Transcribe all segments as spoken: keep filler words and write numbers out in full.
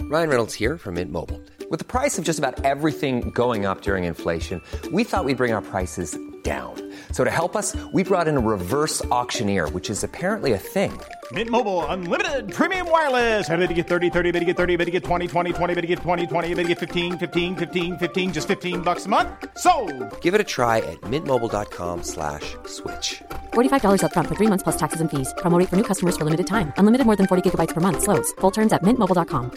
Ryan Reynolds here from Mint Mobile. With the price of just about everything going up during inflation, we thought we'd bring our prices down. So to help us, we brought in a reverse auctioneer, which is apparently a thing. Mint Mobile Unlimited Premium Wireless. How to get thirty, thirty, how to get thirty, how to get twenty, twenty, twenty, how to get twenty, twenty, how to get fifteen, fifteen, fifteen, fifteen, just fifteen bucks a month? Sold! Give it a try at mintmobile.com slash switch. forty-five dollars up front for three months plus taxes and fees. Promo rate for new customers for limited time. Unlimited more than forty gigabytes per month. Slows full terms at mint mobile dot com.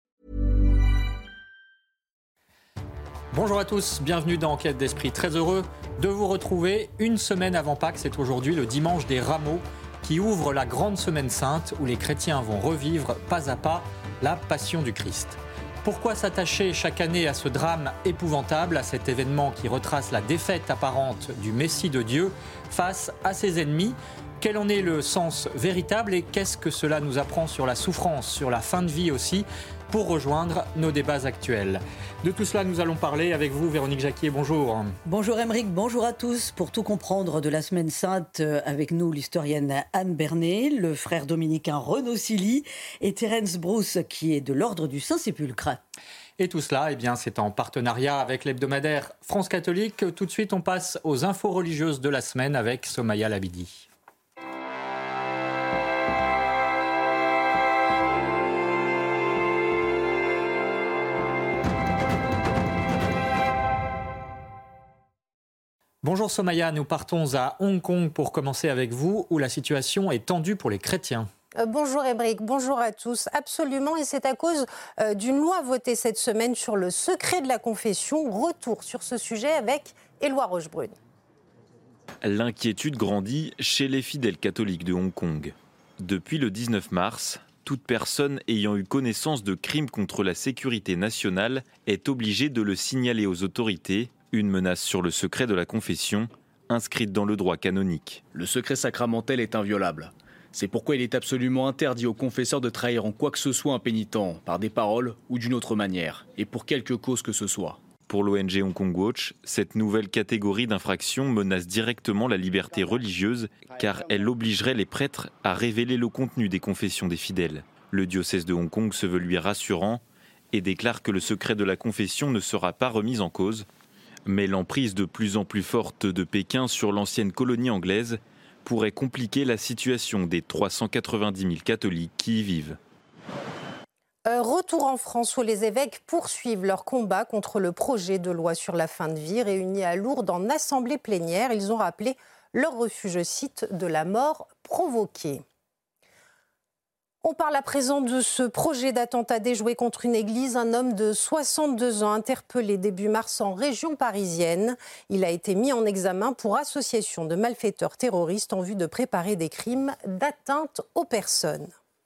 Bonjour à tous, bienvenue dans Enquête d'Esprit. Très heureux de vous retrouver une semaine avant Pâques. C'est aujourd'hui le dimanche des Rameaux qui ouvre la grande semaine sainte où les chrétiens vont revivre pas à pas la passion du Christ. Pourquoi s'attacher chaque année à ce drame épouvantable, à cet événement qui retrace la défaite apparente du Messie de Dieu face à ses ennemis ? Quel en est le sens véritable et qu'est-ce que cela nous apprend sur la souffrance, sur la fin de vie aussi, pour rejoindre nos débats actuels. De tout cela, nous allons parler avec vous, Véronique Jacquier. Bonjour. Bonjour Aymeric, bonjour à tous. Pour tout comprendre de la Semaine Sainte, avec nous l'historienne Anne Bernet, le frère dominicain Renaud Silly et Terence Bruce, qui est de l'Ordre du Saint-Sépulcre. Et tout cela, eh bien, c'est en partenariat avec l'hebdomadaire France Catholique. Tout de suite, on passe aux infos religieuses de la semaine avec Somaya Labidi. Bonjour Somaya, nous partons à Hong Kong pour commencer avec vous, où la situation est tendue pour les chrétiens. Euh, bonjour Aymeric, bonjour à tous. Absolument, et c'est à cause euh, d'une loi votée cette semaine sur le secret de la confession. Retour sur ce sujet avec Éloi Rochebrune. L'inquiétude grandit chez les fidèles catholiques de Hong Kong. Depuis le dix-neuf mars, toute personne ayant eu connaissance de crimes contre la sécurité nationale est obligée de le signaler aux autorités. Une menace sur le secret de la confession, inscrite dans le droit canonique. Le secret sacramentel est inviolable. C'est pourquoi il est absolument interdit aux confesseurs de trahir en quoi que ce soit un pénitent, par des paroles ou d'une autre manière, et pour quelque cause que ce soit. Pour l'O N G Hong Kong Watch, cette nouvelle catégorie d'infraction menace directement la liberté religieuse, car elle obligerait les prêtres à révéler le contenu des confessions des fidèles. Le diocèse de Hong Kong se veut lui rassurant et déclare que le secret de la confession ne sera pas remis en cause. Mais l'emprise de plus en plus forte de Pékin sur l'ancienne colonie anglaise pourrait compliquer la situation des trois cent quatre-vingt-dix mille catholiques qui y vivent. Euh, retour en France où les évêques poursuivent leur combat contre le projet de loi sur la fin de vie. Réunis à Lourdes en assemblée plénière, ils ont rappelé leur refus, je cite, de la mort provoquée. On parle à présent de ce projet d'attentat déjoué contre une église. Un homme de soixante-deux ans interpellé début mars en région parisienne. Il a été mis en examen pour association de malfaiteurs terroristes en vue de préparer des crimes d'atteinte aux personnes.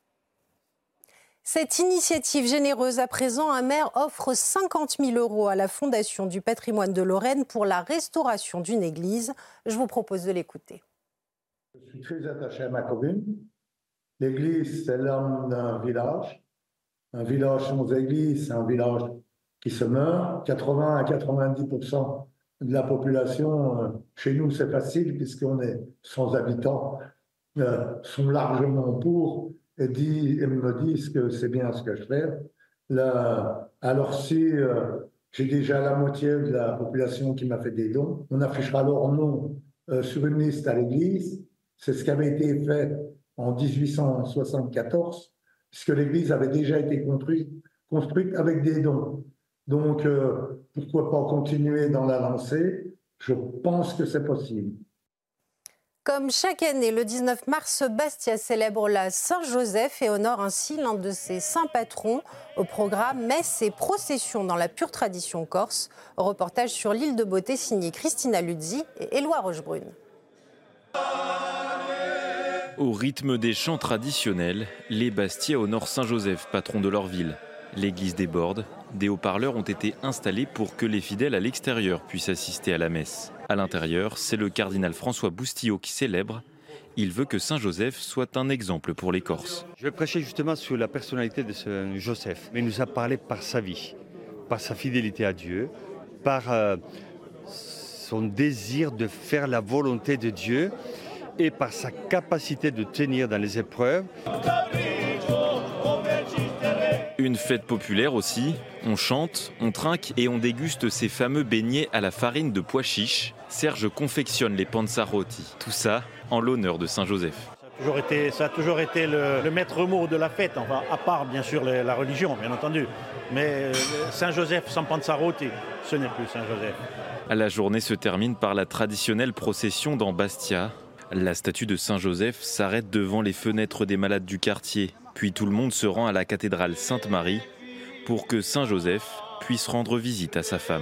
Cette initiative généreuse à présent, un maire offre cinquante mille euros à la Fondation du patrimoine de Lorraine pour la restauration d'une église. Je vous propose de l'écouter. Je suis très attaché à ma commune. L'église, c'est l'âme d'un village. Un village sans église, c'est un village qui se meurt. quatre-vingts à quatre-vingt-dix pour cent de la population, chez nous, c'est facile puisqu'on est sans habitants, euh, sont largement pour et, dit, et me disent que c'est bien ce que je fais. Là, alors si euh, j'ai déjà la moitié de la population qui m'a fait des dons, on affichera leur nom euh, sur une liste à l'église. C'est ce qui avait été fait en dix-huit cent soixante-quatorze, puisque l'église avait déjà été construite, construite avec des dons. Donc, euh, pourquoi pas continuer dans la lancée ? Je pense que c'est possible. Comme chaque année, le dix-neuf mars, Bastia célèbre la Saint-Joseph et honore ainsi l'un de ses saints patrons. Au programme, messe et procession dans la pure tradition corse. Reportage sur l'île de Beauté signé Christina Luzzi et Éloi Rochebrune. Au rythme des chants traditionnels, les Bastiais honorent Saint-Joseph, patron de leur ville. L'église déborde, des haut-parleurs ont été installés pour que les fidèles à l'extérieur puissent assister à la messe. À l'intérieur, c'est le cardinal François Boustillot qui célèbre. Il veut que Saint-Joseph soit un exemple pour les Corses. Je vais prêcher justement sur la personnalité de Saint Joseph, mais il nous a parlé par sa vie, par sa fidélité à Dieu, par euh, son désir de faire la volonté de Dieu et par sa capacité de tenir dans les épreuves. Une fête populaire aussi, on chante, on trinque et on déguste ces fameux beignets à la farine de pois chiches. Serge confectionne les panzarotti, tout ça en l'honneur de Saint-Joseph. Ça a toujours été, ça a toujours été le, le maître mot de la fête, enfin, à part bien sûr le, la religion, bien entendu. Mais Saint-Joseph sans panzarotti, ce n'est plus Saint-Joseph. La journée se termine par la traditionnelle procession dans Bastia. La statue de Saint-Joseph s'arrête devant les fenêtres des malades du quartier. Puis tout le monde se rend à la cathédrale Sainte-Marie pour que Saint-Joseph puisse rendre visite à sa femme.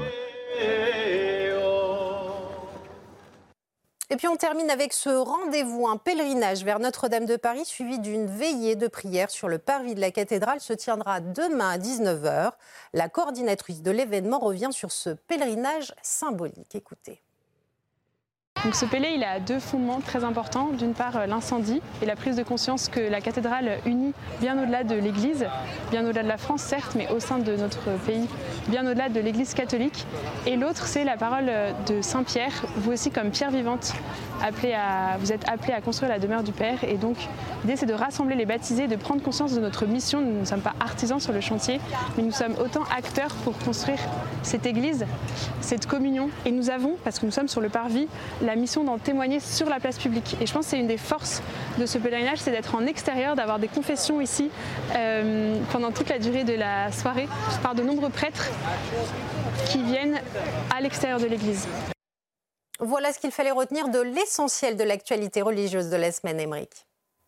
Et puis on termine avec ce rendez-vous, un pèlerinage vers Notre-Dame de Paris suivi d'une veillée de prière sur le parvis de la cathédrale se tiendra demain à dix-neuf heures. La coordinatrice de l'événement revient sur ce pèlerinage symbolique. Écoutez. Donc ce pèlerin, il a deux fondements très importants. D'une part, l'incendie et la prise de conscience que la cathédrale unit bien au-delà de l'Église, bien au-delà de la France certes, mais au sein de notre pays, bien au-delà de l'Église catholique. Et l'autre, c'est la parole de Saint Pierre, vous aussi comme pierre vivante, appelé à, vous êtes appelés à construire la demeure du Père. Et donc l'idée, c'est de rassembler les baptisés, de prendre conscience de notre mission. Nous ne sommes pas artisans sur le chantier, mais nous sommes autant acteurs pour construire cette Église, cette communion. Et nous avons, parce que nous sommes sur le parvis, la mission d'en témoigner sur la place publique. Et je pense que c'est une des forces de ce pèlerinage, c'est d'être en extérieur, d'avoir des confessions ici euh, pendant toute la durée de la soirée par de nombreux prêtres qui viennent à l'extérieur de l'église. Voilà ce qu'il fallait retenir de l'essentiel de l'actualité religieuse de la semaine, Émeric.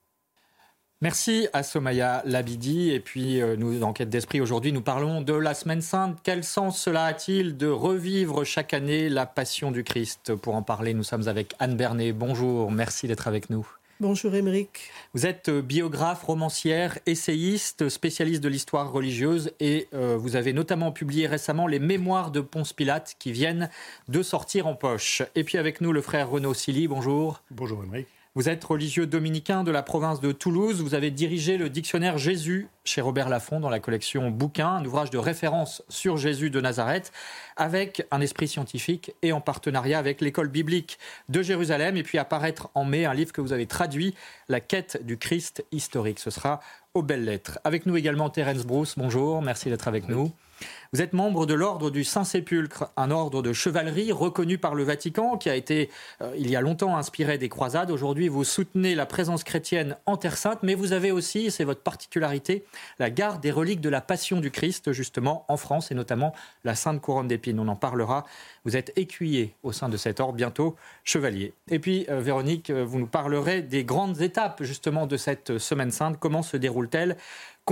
Merci à Somaya Labidi. Et puis, euh, nous, dans Quête d'Esprit, aujourd'hui, nous parlons de la Semaine Sainte. Quel sens cela a-t-il de revivre chaque année la Passion du Christ ? Pour en parler, nous sommes avec Anne Bernet. Bonjour, merci d'être avec nous. Bonjour Émeric. Vous êtes biographe, romancière, essayiste, spécialiste de l'histoire religieuse et euh, vous avez notamment publié récemment les Mémoires de Ponce Pilate qui viennent de sortir en poche. Et puis avec nous, le frère Renaud Silly. Bonjour. Bonjour Émeric. Vous êtes religieux dominicain de la province de Toulouse. Vous avez dirigé le dictionnaire Jésus chez Robert Laffont dans la collection Bouquins, un ouvrage de référence sur Jésus de Nazareth, avec un esprit scientifique et en partenariat avec l'école biblique de Jérusalem. Et puis apparaître en mai un livre que vous avez traduit, La quête du Christ historique. Ce sera aux belles lettres. Avec nous également Terence Bruce. Bonjour, merci d'être avec nous. Vous êtes membre de l'ordre du Saint-Sépulcre, un ordre de chevalerie reconnu par le Vatican qui a été, euh, il y a longtemps, inspiré des croisades. Aujourd'hui, vous soutenez la présence chrétienne en Terre Sainte, mais vous avez aussi, c'est votre particularité, la garde des reliques de la Passion du Christ, justement, en France, et notamment la Sainte Couronne d'Épines. On en parlera. Vous êtes écuyer au sein de cet ordre, bientôt chevalier. Et puis, euh, Véronique, vous nous parlerez des grandes étapes, justement, de cette Semaine Sainte. Comment se déroule-t-elle concrètement ?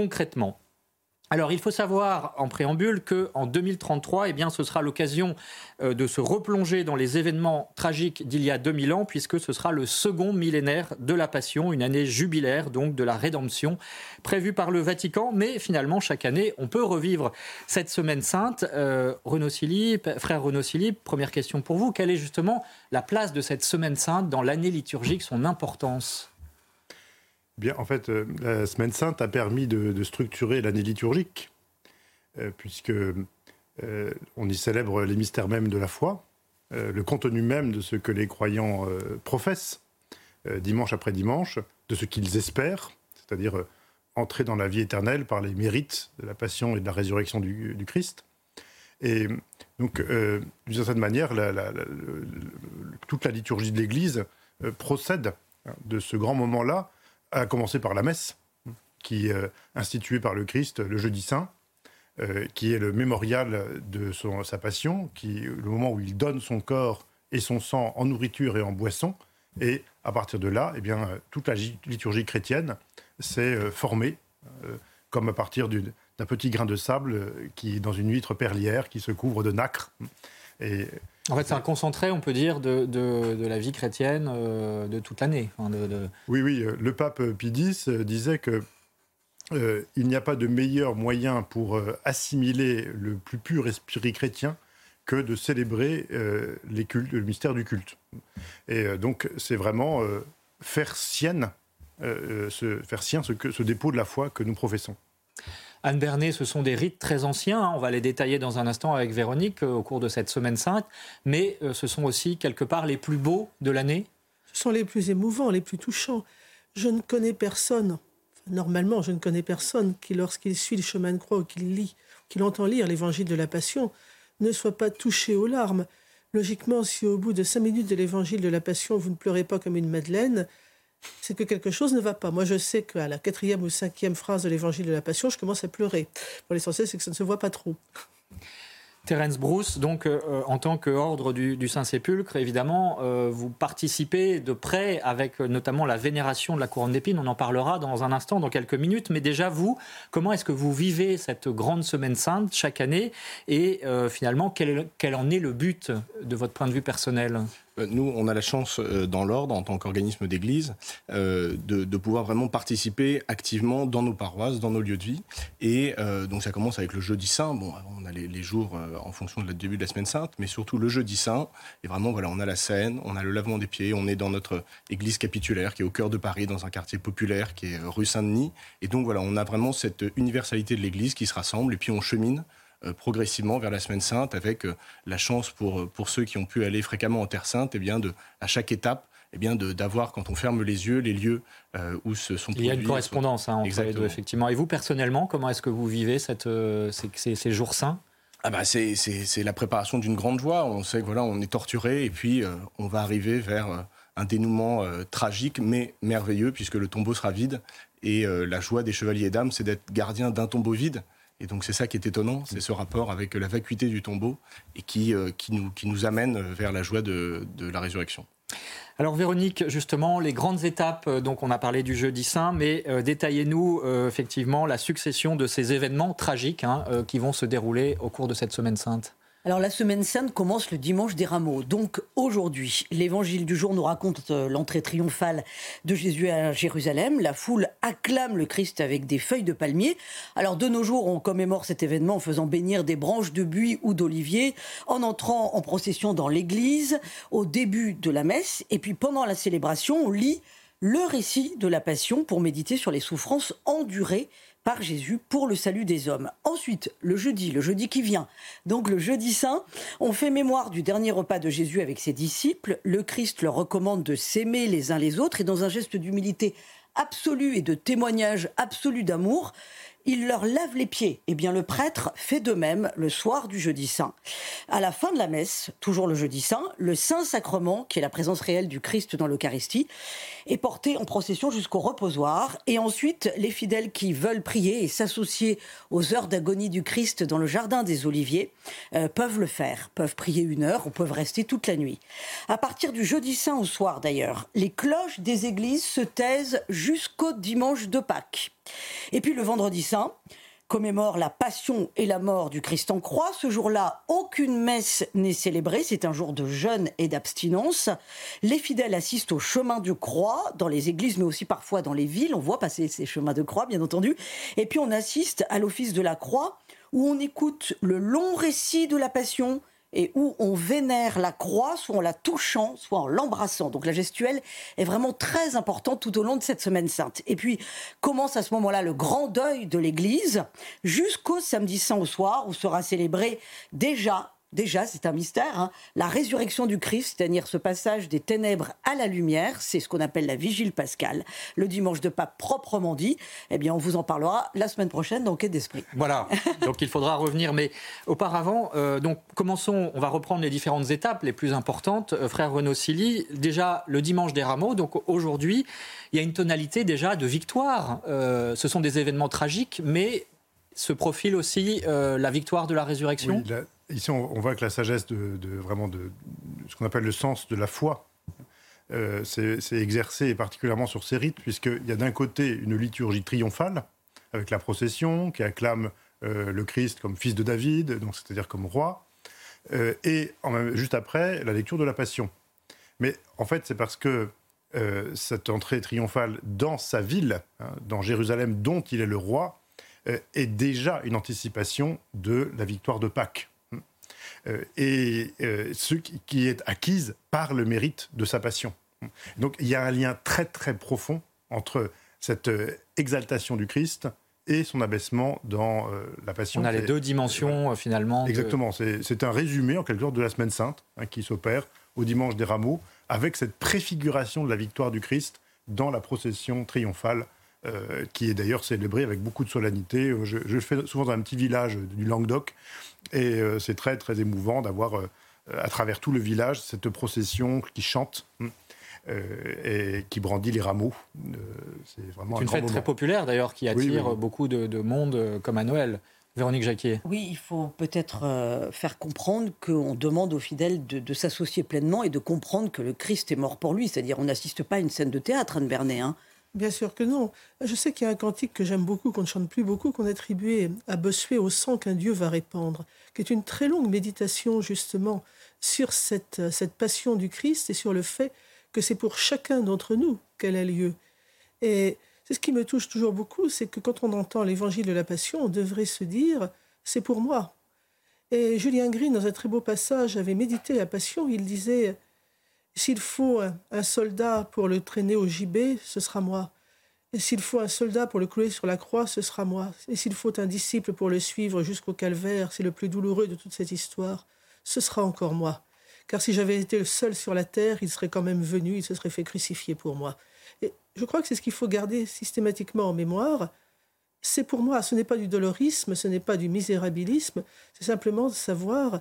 Alors, il faut savoir en préambule qu'en deux mille trente-trois, eh bien, ce sera l'occasion euh, de se replonger dans les événements tragiques d'il y a deux mille ans, puisque ce sera le second millénaire de la Passion, une année jubilaire donc de la rédemption, prévue par le Vatican. Mais finalement, chaque année, on peut revivre cette Semaine Sainte. Euh, Renaud Silly, frère Renaud Silly, première question pour vous. Quelle est justement la place de cette Semaine Sainte dans l'année liturgique, son importance ? Bien, en fait, euh, la Semaine Sainte a permis de, de structurer l'année liturgique, euh, puisque euh, on y célèbre les mystères mêmes de la foi, euh, le contenu même de ce que les croyants euh, professent, euh, dimanche après dimanche, de ce qu'ils espèrent, c'est-à-dire euh, entrer dans la vie éternelle par les mérites de la passion et de la résurrection du, du Christ. Et donc, euh, d'une certaine manière, la, la, la, le, toute la liturgie de l'Église euh, procède de ce grand moment-là, à commencer par la messe, qui est euh, instituée par le Christ le jeudi saint, euh, qui est le mémorial de son, sa passion, qui est le moment où il donne son corps et son sang en nourriture et en boisson. Et à partir de là, eh bien, toute la liturgie chrétienne s'est euh, formée, euh, comme à partir d'une, d'un petit grain de sable euh, qui est dans une huître perlière qui se couvre de nacre. Et, En fait, c'est un concentré, on peut dire, de, de, de la vie chrétienne euh, de toute l'année. Enfin, de, de... Oui, oui. Le pape Pie X disait que euh, il n'y a pas de meilleur moyen pour euh, assimiler le plus pur esprit chrétien que de célébrer euh, les cultes, le mystère du culte. Et euh, donc, c'est vraiment euh, faire sienne, euh, ce, faire sien ce, que, ce dépôt de la foi que nous professons. Anne Bernet, ce sont des rites très anciens, hein, on va les détailler dans un instant avec Véronique euh, au cours de cette Semaine Sainte, mais euh, ce sont aussi quelque part les plus beaux de l'année. Ce sont les plus émouvants, les plus touchants. Je ne connais personne, normalement, je ne connais personne qui, lorsqu'il suit le chemin de croix ou qu'il lit, qu'il entend lire l'évangile de la Passion, ne soit pas touché aux larmes. Logiquement, si au bout de cinq minutes de l'évangile de la Passion, vous ne pleurez pas comme une madeleine, c'est que quelque chose ne va pas. Moi, je sais qu'à la quatrième ou cinquième phrase de l'évangile de la Passion, je commence à pleurer. Pour l'essentiel, c'est que ça ne se voit pas trop. Terence Bruce, donc euh, en tant qu'ordre du, du Saint-Sépulcre, évidemment, euh, vous participez de près avec euh, notamment la vénération de la couronne d'épines. On en parlera dans un instant, dans quelques minutes. Mais déjà, vous, comment est-ce que vous vivez cette grande semaine sainte chaque année? Et euh, finalement, quel, est, quel en est le but de votre point de vue personnel? Nous, on a la chance euh, dans l'ordre, en tant qu'organisme d'église, euh, de, de pouvoir vraiment participer activement dans nos paroisses, dans nos lieux de vie. Et euh, donc ça commence avec le jeudi saint. Bon, on a les, les jours euh, en fonction du début de la semaine sainte, mais surtout le jeudi saint. Et vraiment, voilà, on a la scène, on a le lavement des pieds, on est dans notre église capitulaire qui est au cœur de Paris, dans un quartier populaire qui est rue Saint-Denis. Et donc voilà, on a vraiment cette universalité de l'église qui se rassemble et puis on chemine Euh, progressivement vers la Semaine Sainte, avec euh, la chance pour, pour ceux qui ont pu aller fréquemment en Terre Sainte, eh bien de, à chaque étape, eh bien de, d'avoir, quand on ferme les yeux, les lieux euh, où se sont produits. Il y a une correspondance hein, entre Exactement. les deux, effectivement. Et vous, personnellement, comment est-ce que vous vivez cette, euh, ces, ces, ces jours saints? Ah bah c'est, c'est, c'est la préparation d'une grande joie. On sait que voilà, on est torturé et puis euh, on va arriver vers euh, un dénouement euh, tragique, mais merveilleux, puisque le tombeau sera vide. Et euh, la joie des chevaliers d'âme, c'est d'être gardien d'un tombeau vide. Et donc c'est ça qui est étonnant, c'est ce rapport avec la vacuité du tombeau et qui, euh, qui, nous, qui nous amène vers la joie de, de la résurrection. Alors Véronique, justement, les grandes étapes, donc on a parlé du jeudi saint, mais euh, détaillez-nous euh, effectivement la succession de ces événements tragiques hein, euh, qui vont se dérouler au cours de cette semaine sainte. Alors la semaine sainte commence le dimanche des Rameaux. Donc aujourd'hui, l'évangile du jour nous raconte l'entrée triomphale de Jésus à Jérusalem. La foule acclame le Christ avec des feuilles de palmier. Alors de nos jours, on commémore cet événement en faisant bénir des branches de buis ou d'olivier, en entrant en procession dans l'église au début de la messe. Et puis pendant la célébration, on lit le récit de la Passion pour méditer sur les souffrances endurées par Jésus pour le salut des hommes. Ensuite, le jeudi, le jeudi qui vient, donc le jeudi saint, on fait mémoire du dernier repas de Jésus avec ses disciples. Le Christ leur recommande de s'aimer les uns les autres et dans un geste d'humilité absolue et de témoignage absolu d'amour, il leur lave les pieds. Eh bien, le prêtre fait de même le soir du jeudi saint. À la fin de la messe, toujours le jeudi saint, le Saint-Sacrement, qui est la présence réelle du Christ dans l'Eucharistie, est porté en procession jusqu'au reposoir. Et ensuite, les fidèles qui veulent prier et s'associer aux heures d'agonie du Christ dans le jardin des Oliviers euh, peuvent le faire, peuvent prier une heure ou peuvent rester toute la nuit. À partir du jeudi saint au soir, d'ailleurs, les cloches des églises se taisent jusqu'au dimanche de Pâques. Et puis le vendredi saint commémore la passion et la mort du Christ en croix. Ce jour-là, aucune messe n'est célébrée. C'est un jour de jeûne et d'abstinence. Les fidèles assistent au chemin de croix dans les églises, mais aussi parfois dans les villes. On voit passer ces chemins de croix, bien entendu. Et puis on assiste à l'office de la croix, où on écoute le long récit de la passion et où on vénère la croix, soit en la touchant, soit en l'embrassant. Donc la gestuelle est vraiment très importante tout au long de cette semaine sainte. Et puis commence à ce moment-là le grand deuil de l'Église, jusqu'au samedi saint au soir, où sera célébré déjà, déjà c'est un mystère, hein, la résurrection du Christ, c'est-à-dire ce passage des ténèbres à la lumière. C'est ce qu'on appelle la vigile pascale, le dimanche de Pâques proprement dit. Eh bien, on vous en parlera la semaine prochaine dans Quête d'Esprit. Voilà, donc il faudra revenir. Mais auparavant, euh, donc commençons, on va reprendre les différentes étapes les plus importantes. Euh, frère Renaud Silly, déjà le dimanche des Rameaux, donc aujourd'hui, il y a une tonalité déjà de victoire. Euh, ce sont des événements tragiques, mais se profile aussi euh, la victoire de la résurrection. Oui, la... Ici, on, on voit que la sagesse de, de vraiment de, de ce qu'on appelle le sens de la foi, euh, c'est, c'est exercé et particulièrement sur ces rites, puisqu'il y a d'un côté une liturgie triomphale avec la procession qui acclame euh, le Christ comme fils de David, donc c'est-à-dire comme roi, euh, et en même, juste après la lecture de la Passion. Mais en fait, c'est parce que euh, cette entrée triomphale dans sa ville, hein, dans Jérusalem, dont il est le roi, euh, est déjà une anticipation de la victoire de Pâques. Euh, et euh, ce qui, qui est acquise par le mérite de sa passion. Donc il y a un lien très très profond entre cette euh, exaltation du Christ et son abaissement dans euh, la passion. On a les deux dimensions euh, finalement. Exactement, de... c'est, c'est un résumé en quelque sorte de la Semaine Sainte hein, qui s'opère au dimanche des Rameaux avec cette préfiguration de la victoire du Christ dans la procession triomphale euh, qui est d'ailleurs célébrée avec beaucoup de solennité. Je, je le fais souvent dans un petit village du Languedoc, et euh, c'est très, très émouvant d'avoir, euh, à travers tout le village, cette procession qui chante euh, et qui brandit les rameaux. Euh, c'est vraiment c'est un une grand fête moment. très populaire, d'ailleurs, qui attire oui, oui. beaucoup de, de monde, euh, comme à Noël. Véronique Jacquier. Oui, il faut peut-être euh, faire comprendre qu'on demande aux fidèles de, de s'associer pleinement et de comprendre que le Christ est mort pour lui. C'est-à-dire, on n'assiste pas à une scène de théâtre, Anne Bernet. Hein. Bien sûr que non. Je sais qu'il y a un cantique que j'aime beaucoup, qu'on ne chante plus beaucoup, qu'on attribuait à Bossuet au sang qu'un Dieu va répandre, qui est une très longue méditation, justement, sur cette, cette passion du Christ et sur le fait que c'est pour chacun d'entre nous qu'elle a lieu. Et c'est ce qui me touche toujours beaucoup, c'est que quand on entend l'évangile de la Passion, on devrait se dire « c'est pour moi ». Et Julien Green, dans un très beau passage, avait médité la Passion. Il disait « s'il faut un soldat pour le traîner au gibet, ce sera moi. Et s'il faut un soldat pour le clouer sur la croix, ce sera moi. Et s'il faut un disciple pour le suivre jusqu'au calvaire, c'est le plus douloureux de toute cette histoire, ce sera encore moi. Car si j'avais été le seul sur la terre, il serait quand même venu, il se serait fait crucifier pour moi. » Et je crois que c'est ce qu'il faut garder systématiquement en mémoire. C'est pour moi, ce n'est pas du dolorisme, ce n'est pas du misérabilisme, c'est simplement de savoir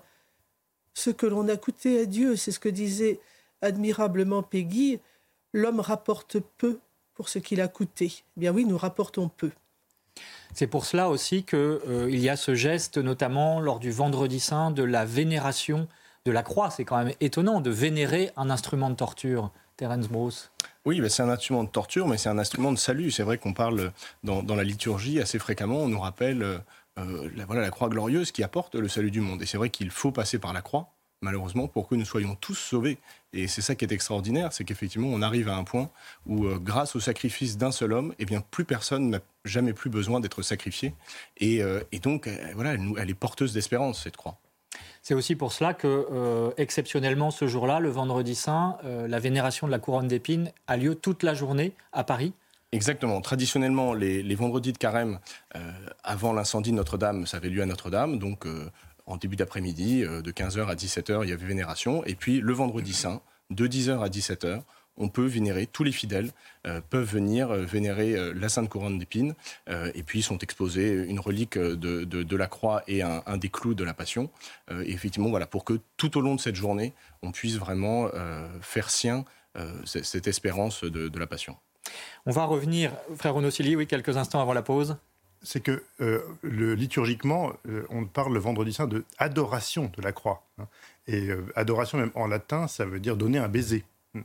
ce que l'on a coûté à Dieu. C'est ce que disait admirablement Peggy, l'homme rapporte peu pour ce qu'il a coûté. Eh bien oui, nous rapportons peu. C'est pour cela aussi qu'il euh, y a ce geste, notamment lors du Vendredi Saint, de la vénération de la croix. C'est quand même étonnant de vénérer un instrument de torture. Terence Bruce. Oui, bah c'est un instrument de torture, mais c'est un instrument de salut. C'est vrai qu'on parle dans, dans la liturgie assez fréquemment, on nous rappelle euh, la, voilà, la croix glorieuse qui apporte le salut du monde. Et c'est vrai qu'il faut passer par la croix, malheureusement, pour que nous soyons tous sauvés. Et c'est ça qui est extraordinaire, c'est qu'effectivement, on arrive à un point où, euh, grâce au sacrifice d'un seul homme, eh bien, plus personne n'a jamais plus besoin d'être sacrifié. Et, euh, et donc, euh, voilà, elle, elle est porteuse d'espérance, cette croix. C'est aussi pour cela que, euh, exceptionnellement, ce jour-là, le Vendredi Saint, euh, la vénération de la couronne d'épines a lieu toute la journée à Paris. Exactement. Traditionnellement, les, les vendredis de carême, euh, avant l'incendie de Notre-Dame, ça avait lieu à Notre-Dame, donc euh, en début d'après-midi, euh, de quinze heures à dix-sept heures, il y avait vénération. Et puis, le Vendredi Saint, de dix heures à dix-sept heures, on peut vénérer, tous les fidèles euh, peuvent venir euh, vénérer euh, la Sainte Couronne d'épines, euh, et puis sont exposés une relique de, de, de la croix et un, un des clous de la Passion. Euh, et effectivement, voilà, pour que tout au long de cette journée, on puisse vraiment euh, faire sien euh, cette, cette espérance de, de la Passion. On va revenir, frère Renaud Silly, oui, quelques instants avant la pause. C'est que euh, le, liturgiquement, euh, on parle le Vendredi Saint de adoration de la croix. Hein. Et euh, adoration, même en latin, ça veut dire donner un baiser.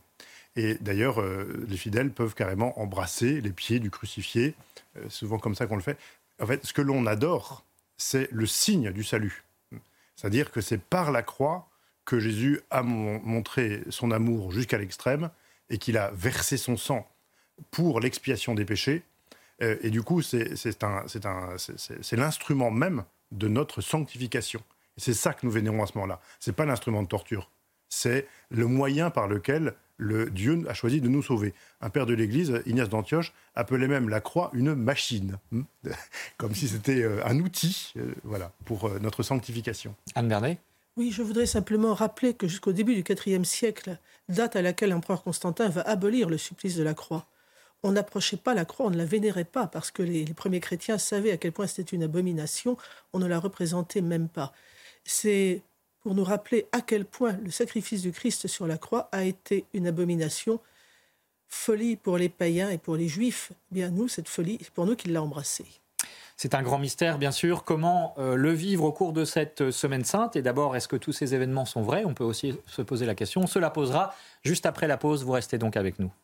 Et d'ailleurs, euh, les fidèles peuvent carrément embrasser les pieds du crucifié. Euh, souvent comme ça qu'on le fait. En fait, ce que l'on adore, c'est le signe du salut. C'est-à-dire que c'est par la croix que Jésus a mon- montré son amour jusqu'à l'extrême et qu'il a versé son sang pour l'expiation des péchés. Euh, et du coup, c'est, c'est, un, c'est, un, c'est, c'est, c'est l'instrument même de notre sanctification. Et c'est ça que nous vénérons à ce moment-là. Ce n'est pas l'instrument de torture. C'est le moyen par lequel le Dieu a choisi de nous sauver. Un père de l'Église, Ignace d'Antioche, appelait même la croix une machine, comme si c'était un outil euh, voilà, pour euh, notre sanctification. Anne Bernet. Oui, je voudrais simplement rappeler que jusqu'au début du quatrième siècle, date à laquelle l'empereur Constantin va abolir le supplice de la croix, on n'approchait pas la croix, on ne la vénérait pas, parce que les, les premiers chrétiens savaient à quel point c'était une abomination, on ne la représentait même pas. C'est pour nous rappeler à quel point le sacrifice du Christ sur la croix a été une abomination, folie pour les païens et pour les juifs. Bien nous, cette folie, c'est pour nous qu'il l'a embrassée. C'est un grand mystère, bien sûr. Comment euh, le vivre au cours de cette Semaine Sainte ? Et d'abord, est-ce que tous ces événements sont vrais ? On peut aussi se poser la question. On se la posera juste après la pause. Vous restez donc avec nous.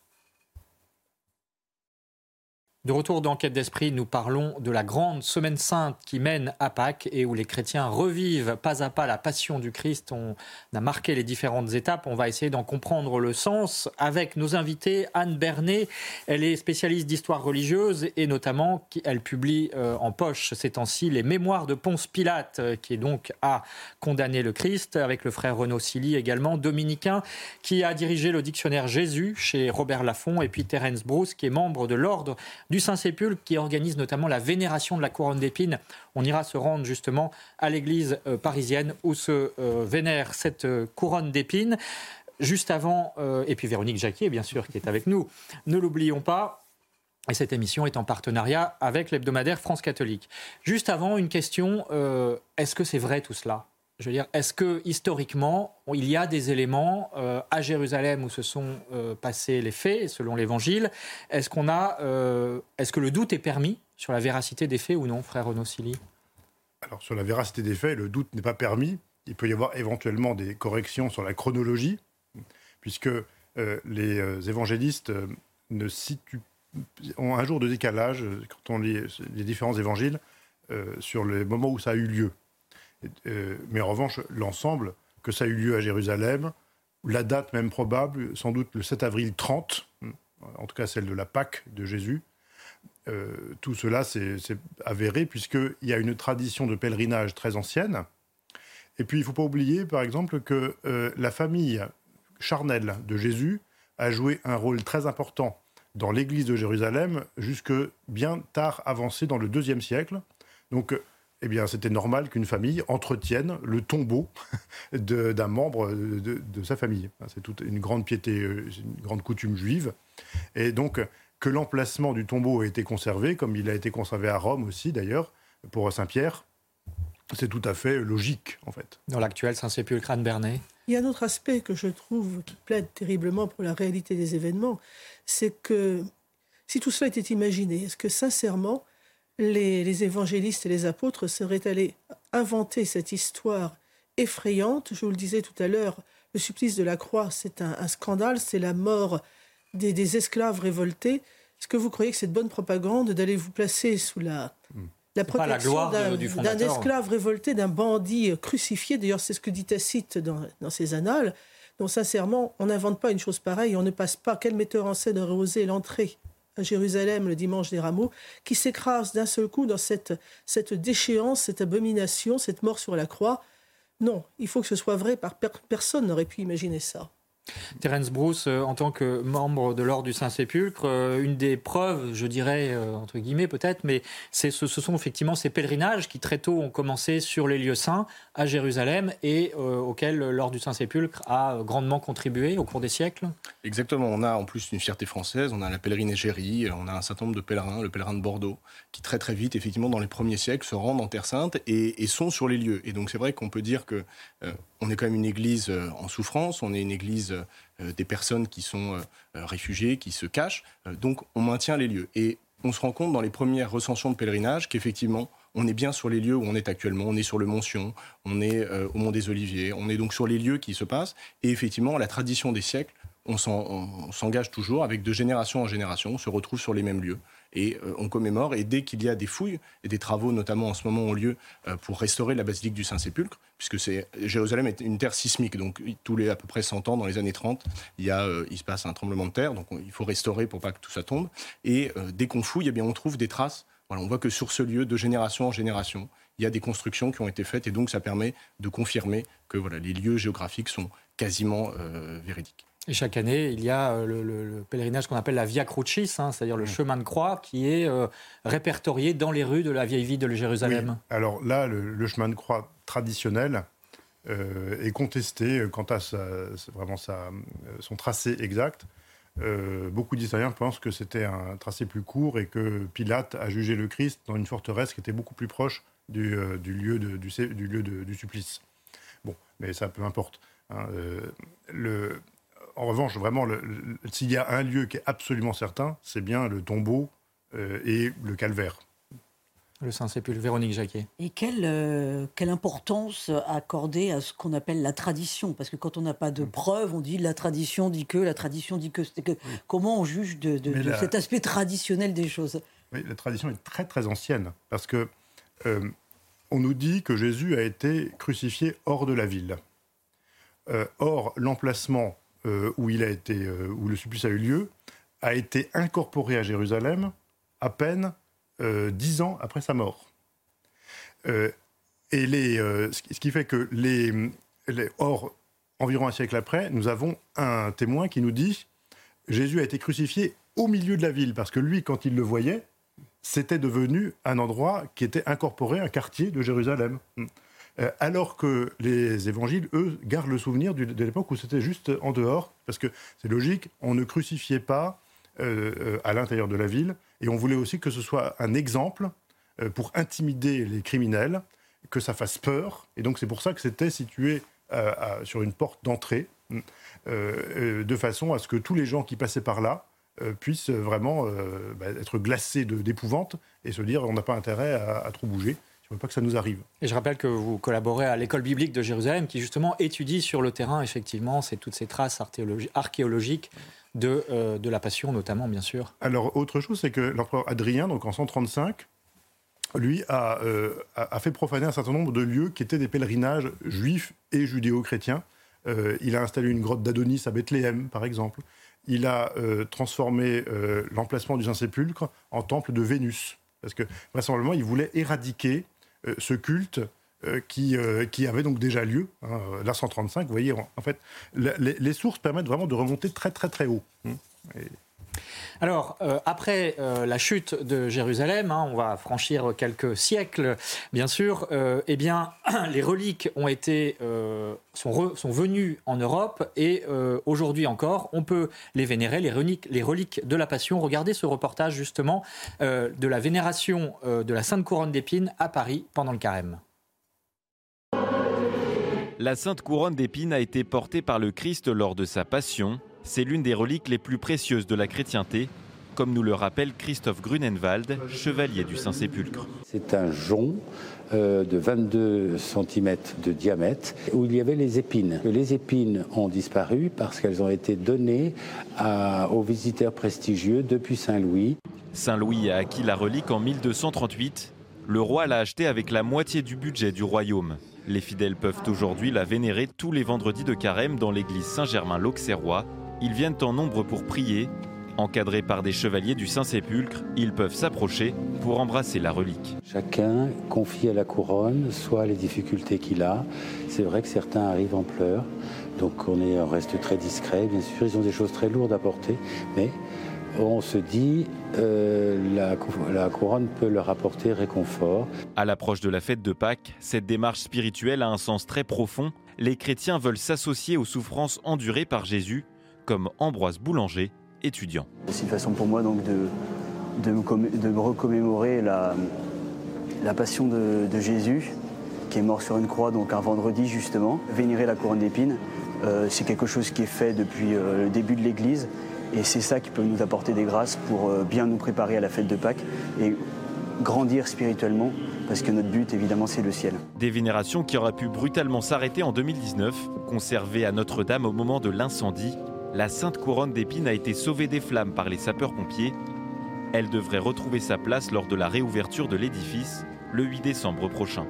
De retour dans Quête d'Esprit, nous parlons de la grande Semaine Sainte qui mène à Pâques et où les chrétiens revivent pas à pas la passion du Christ. On a marqué les différentes étapes. On va essayer d'en comprendre le sens avec nos invités. Anne Bernet, elle est spécialiste d'histoire religieuse et notamment elle publie euh, en poche ces temps-ci les Mémoires de Ponce Pilate, euh, qui est donc à condamner le Christ, avec le frère Renaud Silly également, dominicain, qui a dirigé le dictionnaire Jésus chez Robert Laffont, et puis Terence Bruce, qui est membre de l'ordre du Saint-Sépulcre, qui organise notamment la vénération de la couronne d'épines. On ira se rendre justement à l'église euh, parisienne où se euh, vénère cette euh, couronne d'épines. Juste avant, euh, et puis Véronique Jacquier, bien sûr, qui est avec nous, ne l'oublions pas, Et cette émission est en partenariat avec l'hebdomadaire France Catholique. Juste avant, une question, euh, est-ce que c'est vrai tout cela ? Je veux dire, est-ce que historiquement, il y a des éléments euh, à Jérusalem où se sont euh, passés les faits, selon l'Évangile ? Est-ce qu'on a, euh, est-ce que le doute est permis sur la véracité des faits ou non, frère Renaud Silly ? Alors, sur la véracité des faits, le doute n'est pas permis. Il peut y avoir éventuellement des corrections sur la chronologie, puisque euh, les euh, évangélistes euh, ne situent, ont un jour de décalage, quand on lit les différents évangiles, euh, sur les moments où ça a eu lieu. Euh, mais en revanche, l'ensemble, que ça a eu lieu à Jérusalem, la date même probable, sans doute le sept avril trente, en tout cas celle de la Pâque de Jésus, euh, tout cela c'est, c'est avéré puisqu'il y a une tradition de pèlerinage très ancienne. Et puis il ne faut pas oublier par exemple que euh, la famille charnelle de Jésus a joué un rôle très important dans l'église de Jérusalem jusque bien tard avancé dans le deuxième siècle. Donc eh bien, c'était normal qu'une famille entretienne le tombeau de, d'un membre de, de, de sa famille. C'est toute une grande piété, une grande coutume juive. Et donc, que l'emplacement du tombeau ait été conservé, comme il a été conservé à Rome aussi, d'ailleurs, pour Saint-Pierre, c'est tout à fait logique, en fait. Dans l'actuel Saint-Sépulcre Anne-Bernay. Il y a un autre aspect que je trouve qui plaide terriblement pour la réalité des événements, c'est que si tout cela était imaginé, est-ce que sincèrement, Les, les évangélistes et les apôtres seraient allés inventer cette histoire effrayante. Je vous le disais tout à l'heure, le supplice de la croix, c'est un, un scandale, c'est la mort des, des esclaves révoltés. Est-ce que vous croyez que c'est de bonne propagande d'aller vous placer sous la, la protection la d'un, de, d'un esclave révolté, d'un bandit crucifié ? D'ailleurs, c'est ce que dit Tacite dans, dans ses annales. Donc sincèrement, on n'invente pas une chose pareille, on ne passe pas. Quel metteur en scène aurait osé l'entrée à Jérusalem le dimanche des Rameaux, qui s'écrase d'un seul coup dans cette, cette déchéance, cette abomination, cette mort sur la croix. Non, il faut que ce soit vrai, par per- personne n'aurait pu imaginer ça. Terence Bruce, euh, en tant que membre de l'Ordre du Saint-Sépulcre, euh, une des preuves, je dirais, euh, entre guillemets peut-être, mais c'est, ce, ce sont effectivement ces pèlerinages qui très tôt ont commencé sur les lieux saints à Jérusalem et euh, auxquels l'Ordre du Saint-Sépulcre a grandement contribué au cours des siècles. Exactement, on a en plus une fierté française, on a la pèlerine Égérie, on a un certain nombre de pèlerins, le pèlerin de Bordeaux, qui très très vite, effectivement, dans les premiers siècles, se rendent en Terre Sainte et, et sont sur les lieux. Et donc c'est vrai qu'on peut dire que euh, on est quand même une église euh, en souffrance, on est une église euh, des personnes qui sont euh, réfugiées, qui se cachent, euh, donc on maintient les lieux. Et on se rend compte dans les premières recensions de pèlerinage qu'effectivement, on est bien sur les lieux où on est actuellement. On est sur le Mont Sion, on est euh, au Mont des Oliviers, on est donc sur les lieux qui se passent. Et effectivement, la tradition des siècles, on, s'en, on, on s'engage toujours avec de génération en génération, on se retrouve sur les mêmes lieux. Et euh, on commémore, et dès qu'il y a des fouilles, et des travaux notamment en ce moment ont lieu euh, pour restaurer la basilique du Saint-Sépulcre, puisque c'est, Jérusalem est une terre sismique, donc tous les à peu près cent ans, dans les années trente, il, y a, euh, il se passe un tremblement de terre, donc on, il faut restaurer pour pas que tout ça tombe. Et euh, dès qu'on fouille, eh bien, on trouve des traces. Voilà, on voit que sur ce lieu, de génération en génération, il y a des constructions qui ont été faites, et donc ça permet de confirmer que voilà, les lieux géographiques sont quasiment euh, véridiques. Et chaque année, il y a le, le, le pèlerinage qu'on appelle la Via Crucis, hein, c'est-à-dire le mmh. chemin de croix, qui est euh, répertorié dans les rues de la vieille ville de Jérusalem. Oui. Alors là, le, le chemin de croix traditionnel euh, est contesté quant à sa, vraiment sa, son tracé exact. Euh, beaucoup d'historiens pensent que c'était un tracé plus court et que Pilate a jugé le Christ dans une forteresse qui était beaucoup plus proche du, euh, du lieu, de, du, du, lieu de, du supplice. Bon, mais ça, peu importe. Hein, euh, le... En revanche, vraiment, le, le, s'il y a un lieu qui est absolument certain, c'est bien le tombeau euh, et le calvaire. Le Saint-Sépulcre, Véronique Jacquet. Et quelle, euh, quelle importance accorder à ce qu'on appelle la tradition ? Parce que quand on n'a pas de preuves, on dit la tradition dit que, la tradition dit que. que. Oui. Comment on juge de, de, de la... cet aspect traditionnel des choses ? Oui, la tradition est très très ancienne, parce que euh, on nous dit que Jésus a été crucifié hors de la ville. Euh, or, l'emplacement Euh, où, il a été, euh, où le supplice a eu lieu, a été incorporé à Jérusalem à peine euh, dix ans après sa mort. Euh, et les, euh, ce qui fait que, les, les, or, environ un siècle après, nous avons un témoin qui nous dit « Jésus a été crucifié au milieu de la ville », parce que lui, quand il le voyait, c'était devenu un endroit qui était incorporé, un quartier de Jérusalem. Euh, alors que les évangiles, eux, gardent le souvenir du, de l'époque où c'était juste en dehors, parce que c'est logique, on ne crucifiait pas euh, euh, à l'intérieur de la ville, Et on voulait aussi que ce soit un exemple euh, pour intimider les criminels, que ça fasse peur. Et donc c'est pour ça que c'était situé euh, à, sur une porte d'entrée, euh, euh, de façon à ce que tous les gens qui passaient par là euh, puissent vraiment euh, bah, être glacés de, d'épouvante et se dire on n'a pas intérêt à, à trop bouger. Je ne veux pas que ça nous arrive. Et je rappelle que vous collaborez à l'école biblique de Jérusalem qui justement étudie sur le terrain effectivement c'est toutes ces traces archéologi- archéologiques de, euh, de la Passion notamment bien sûr. Alors autre chose c'est que l'empereur Adrien donc en cent trente-cinq lui a, euh, a fait profaner un certain nombre de lieux qui étaient des pèlerinages juifs et judéo-chrétiens. Euh, il a installé une grotte d'Adonis à Bethléem par exemple. Il a euh, transformé euh, l'emplacement du Saint-Sépulcre en temple de Vénus parce que vraisemblablement il voulait éradiquer Euh, ce culte euh, qui, euh, qui avait donc déjà lieu, hein, l'A cent trente-cinq. Vous voyez, en, en fait, la, les, les sources permettent vraiment de remonter très très très haut. Hein, et... Alors, euh, après euh, la chute de Jérusalem, hein, on va franchir quelques siècles, bien sûr, euh, eh bien, les reliques ont été, euh, sont, re, sont venues en Europe et euh, aujourd'hui encore, on peut les vénérer, les reliques, les reliques de la Passion. Regardez ce reportage, justement, euh, de la vénération euh, de la Sainte Couronne d'Épines à Paris pendant le Carême. La Sainte Couronne d'Épines a été portée par le Christ lors de sa Passion. C'est l'une des reliques les plus précieuses de la chrétienté, comme nous le rappelle Christophe Grunenwald, chevalier du Saint-Sépulcre. C'est un jonc euh, de vingt-deux centimètres de diamètre où il y avait les épines. Les épines ont disparu parce qu'elles ont été données à, aux visiteurs prestigieux depuis Saint-Louis. Saint-Louis a acquis la relique en mille deux cent trente-huit. Le roi l'a achetée avec la moitié du budget du royaume. Les fidèles peuvent aujourd'hui la vénérer tous les vendredis de Carême dans l'église Saint-Germain-l'Auxerrois. Ils viennent en nombre pour prier. Encadrés par des chevaliers du Saint-Sépulcre, ils peuvent s'approcher pour embrasser la relique. Chacun confie à la couronne soit les difficultés qu'il a. C'est vrai que certains arrivent en pleurs, donc on, est, on reste très discret. Bien sûr, ils ont des choses très lourdes à porter, mais on se dit euh, la, la couronne peut leur apporter réconfort. À l'approche de la fête de Pâques, cette démarche spirituelle a un sens très profond. Les chrétiens veulent s'associer aux souffrances endurées par Jésus, comme Ambroise Boulanger, étudiant. C'est une façon pour moi donc de, de, me, comm- de me recommémorer la, la passion de, de Jésus, qui est mort sur une croix, donc un vendredi justement. Vénérer la couronne d'épines, euh, c'est quelque chose qui est fait depuis euh, le début de l'Église, et c'est ça qui peut nous apporter des grâces pour euh, bien nous préparer à la fête de Pâques et grandir spirituellement, parce que notre but évidemment c'est le ciel. Des vénérations qui auraient pu brutalement s'arrêter en deux mille dix-neuf, conservées à Notre-Dame au moment de l'incendie. La Sainte Couronne d'Épines a été sauvée des flammes par les sapeurs-pompiers. Elle devrait retrouver sa place lors de la réouverture de l'édifice le huit décembre prochain.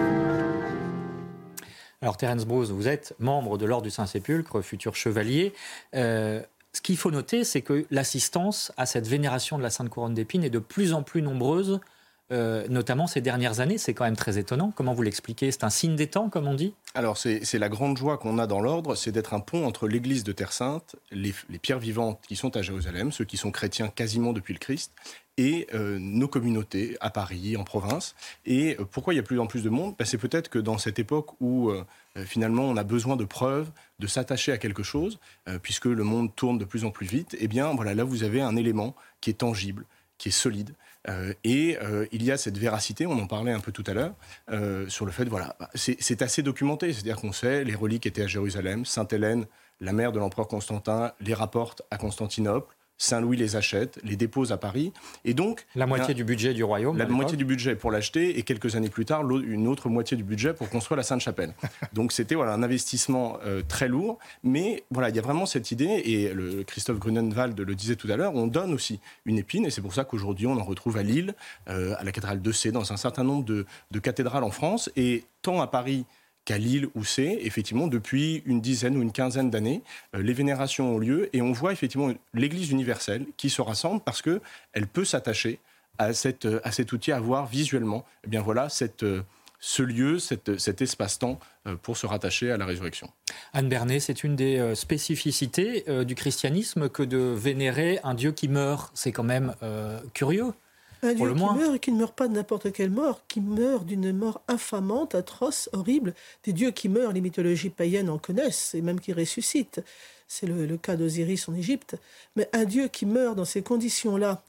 Alors Terence Bruce, vous êtes membre de l'Ordre du Saint-Sépulcre, futur chevalier. Euh, ce qu'il faut noter, c'est que l'assistance à cette vénération de la Sainte Couronne d'Épines est de plus en plus nombreuse, euh, notamment ces dernières années. C'est quand même très étonnant. Comment vous l'expliquez ? C'est un signe des temps, comme on dit ? Alors, c'est, c'est la grande joie qu'on a dans l'ordre, c'est d'être un pont entre l'église de Terre Sainte, les, les pierres vivantes qui sont à Jérusalem, ceux qui sont chrétiens quasiment depuis le Christ, et euh, nos communautés à Paris, en province. Et euh, pourquoi il y a de plus en plus de monde ? Ben, c'est peut-être que dans cette époque où euh, finalement on a besoin de preuves, de s'attacher à quelque chose, euh, puisque le monde tourne de plus en plus vite, eh bien voilà, là vous avez un élément qui est tangible, qui est solide. Euh, et euh, il y a cette véracité, on en parlait un peu tout à l'heure, euh, sur le fait, voilà, c'est, c'est assez documenté, c'est-à-dire qu'on sait, les reliques étaient à Jérusalem, Sainte Hélène, la mère de l'empereur Constantin, les rapporte à Constantinople, Saint-Louis les achète, les dépose à Paris, et donc... La moitié du budget du royaume. La moitié du budget pour l'acheter, et quelques années plus tard, une autre moitié du budget pour construire la Sainte-Chapelle. Donc c'était voilà, un investissement euh, très lourd, mais voilà, il y a vraiment cette idée, et le, Christophe Grunenwald le disait tout à l'heure, on donne aussi une épine, et c'est pour ça qu'aujourd'hui on en retrouve à Lille, euh, à la cathédrale de Sées, dans un certain nombre de, de cathédrales en France, et tant à Paris qu'à Lille ou Sées, effectivement, depuis une dizaine ou une quinzaine d'années, euh, les vénérations ont lieu et on voit effectivement l'Église universelle qui se rassemble parce qu'elle peut s'attacher à, cette, à cet outil, à voir visuellement eh bien voilà, cette, ce lieu, cette, cet espace-temps euh, pour se rattacher à la résurrection. Anne Bernet, c'est une des spécificités euh, du christianisme que de vénérer un Dieu qui meurt. C'est quand même euh, curieux. Un Dieu qui meurt et qui ne meurt pas de n'importe quelle mort, qui meurt d'une mort infamante, atroce, horrible. Des dieux qui meurent, les mythologies païennes en connaissent, et même qui ressuscitent. C'est le, le cas d'Osiris en Égypte. Mais un Dieu qui meurt dans ces conditions-là,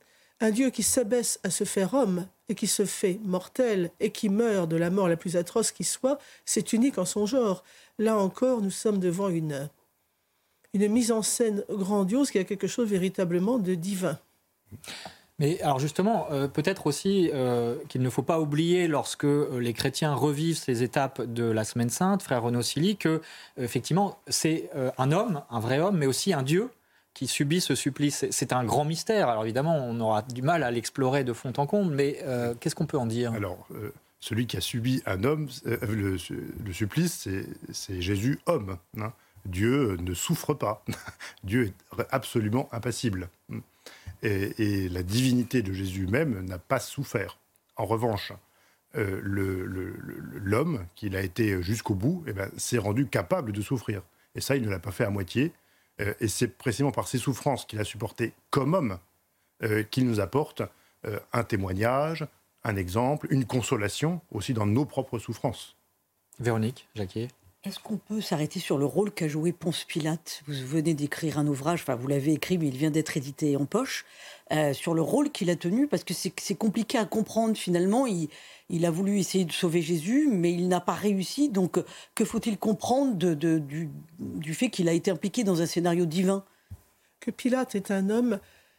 Un Dieu qui s'abaisse à se faire homme et qui se fait mortel et qui meurt de la mort la plus atroce qui soit, c'est unique en son genre. Là encore, nous sommes devant une, une mise en scène grandiose qui a quelque chose véritablement de divin. Mais alors justement, euh, peut-être aussi euh, qu'il ne faut pas oublier, lorsque euh, les chrétiens revivent ces étapes de la Semaine Sainte, frère Renaud Silly, que euh, effectivement c'est euh, un homme, un vrai homme, mais aussi un Dieu qui subit ce supplice. C'est un grand mystère. Alors évidemment, on aura du mal à l'explorer de fond en comble, mais euh, qu'est-ce qu'on peut en dire ? Alors, euh, celui qui a subi un homme, euh, le, le supplice, c'est, c'est Jésus homme. Hein. Dieu ne souffre pas. Dieu est absolument impassible. Et, et la divinité de Jésus même n'a pas souffert. En revanche, euh, le, le, l'homme, qu'il a été jusqu'au bout, eh ben, s'est rendu capable de souffrir. Et ça, il ne l'a pas fait à moitié. Euh, et c'est précisément par ces souffrances qu'il a supportées comme homme euh, qu'il nous apporte euh, un témoignage, un exemple, une consolation aussi dans nos propres souffrances. Véronique Jacquier. Est-ce qu'on peut s'arrêter sur le rôle qu'a joué Ponce Pilate ? Vous venez d'écrire un ouvrage, enfin vous l'avez écrit, mais il vient d'être édité en poche, euh, sur le rôle qu'il a tenu, parce que c'est, c'est compliqué à comprendre finalement. Il, il a voulu essayer de sauver Jésus, mais il n'a pas réussi. Donc que faut-il comprendre de, de, du, du fait qu'il a été impliqué dans un scénario divin ? Que Pilate est un homme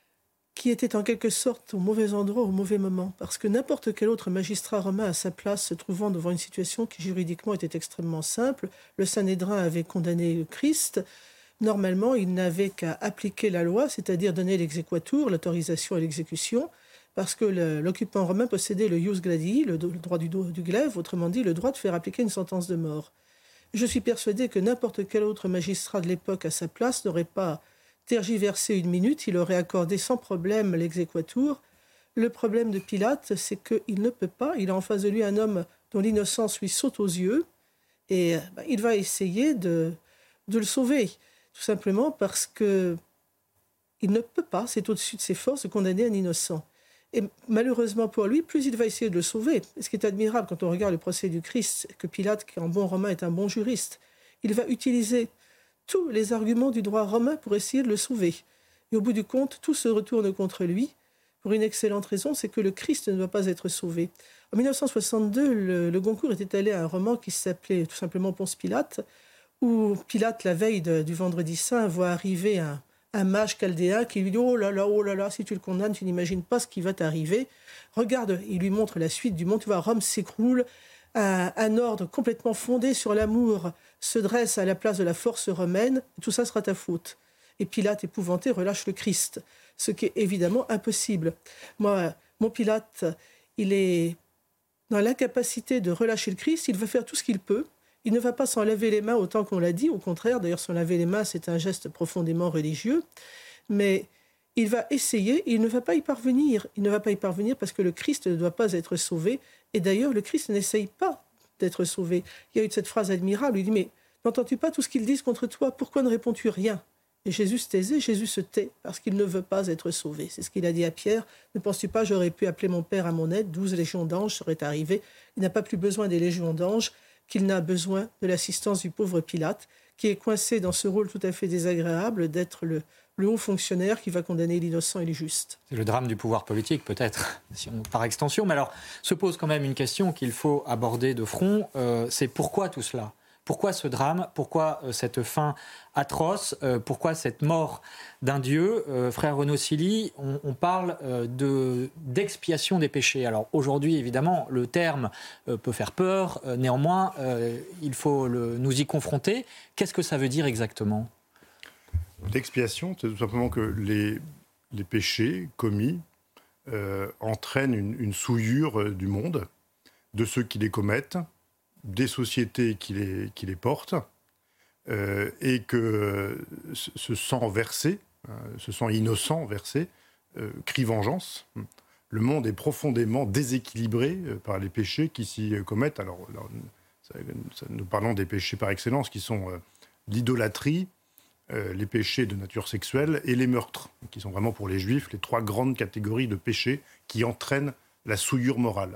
qui était en quelque sorte au mauvais endroit, au mauvais moment. Parce que n'importe quel autre magistrat romain à sa place, se trouvant devant une situation qui juridiquement était extrêmement simple, le Sanhédrin avait condamné le Christ, normalement il n'avait qu'à appliquer la loi, c'est-à-dire donner l'exéquatur, l'autorisation à l'exécution, parce que le, l'occupant romain possédait le ius gladii, le, le droit du, du glaive, autrement dit le droit de faire appliquer une sentence de mort. Je suis persuadé que n'importe quel autre magistrat de l'époque à sa place n'aurait pas tergiversé une minute, il aurait accordé sans problème l'exéquatur. Le problème de Pilate, c'est qu'il ne peut pas. Il a en face de lui un homme dont l'innocence lui saute aux yeux et ben, il va essayer de, de le sauver, tout simplement parce que il ne peut pas, c'est au-dessus de ses forces, de condamner un innocent. Et malheureusement pour lui, plus il va essayer de le sauver. Et ce qui est admirable quand on regarde le procès du Christ, c'est que Pilate, qui en bon romain est un bon juriste, il va utiliser tous les arguments du droit romain pour essayer de le sauver. Et au bout du compte, tout se retourne contre lui, pour une excellente raison, c'est que le Christ ne doit pas être sauvé. En dix-neuf cent soixante-deux, le, le Goncourt était allé à un roman qui s'appelait tout simplement Ponce Pilate, où Pilate, la veille de, du Vendredi Saint, voit arriver un, un mage chaldéen qui lui dit « Oh là là, oh là là, si tu le condamnes, tu n'imagines pas ce qui va t'arriver. Regarde, il lui montre la suite du monde, tu vois, Rome s'écroule, un, un ordre complètement fondé sur l'amour se dresse à la place de la force romaine, tout ça sera ta faute. » Et Pilate, épouvanté, relâche le Christ, ce qui est évidemment impossible. Moi, mon Pilate, il est dans l'incapacité de relâcher le Christ, il va faire tout ce qu'il peut. Il ne va pas s'en laver les mains autant qu'on l'a dit, au contraire, d'ailleurs, s'en laver les mains, c'est un geste profondément religieux, mais il va essayer, et il ne va pas y parvenir. Il ne va pas y parvenir parce que le Christ ne doit pas être sauvé, et d'ailleurs, le Christ n'essaye pas d'être sauvé. Il y a eu cette phrase admirable, il dit « Mais n'entends-tu pas tout ce qu'ils disent contre toi ? Pourquoi ne réponds-tu rien ?» Et Jésus se taisait, Jésus se tait, parce qu'il ne veut pas être sauvé. C'est ce qu'il a dit à Pierre. « Ne penses-tu pas, j'aurais pu appeler mon Père à mon aide, douze légions d'anges seraient arrivés. » Il n'a pas plus besoin des légions d'anges qu'il n'a besoin de l'assistance du pauvre Pilate, qui est coincé dans ce rôle tout à fait désagréable d'être le, le haut fonctionnaire qui va condamner l'innocent et le juste. C'est le drame du pouvoir politique, peut-être, si on, par extension. Mais alors, se pose quand même une question qu'il faut aborder de front. Euh, c'est pourquoi tout cela ? Pourquoi ce drame ? Pourquoi euh, cette fin atroce ? euh, Pourquoi cette mort d'un Dieu ? euh, Frère Renaud Silly, on, on parle euh, de, d'expiation des péchés. Alors aujourd'hui, évidemment, le terme euh, peut faire peur. Euh, néanmoins, euh, il faut le, nous y confronter. Qu'est-ce que ça veut dire exactement ? L'expiation, c'est tout simplement que les, les péchés commis euh, entraînent une, une souillure du monde, de ceux qui les commettent, des sociétés qui les, qui les portent, euh, et que euh, ce sang versé, euh, ce sang innocent versé, euh, crie vengeance. Le monde est profondément déséquilibré euh, par les péchés qui s'y euh, commettent. Alors, alors ça, ça, nous parlons des péchés par excellence, qui sont euh, l'idolâtrie, euh, les péchés de nature sexuelle et les meurtres, qui sont vraiment pour les Juifs les trois grandes catégories de péchés qui entraînent la souillure morale.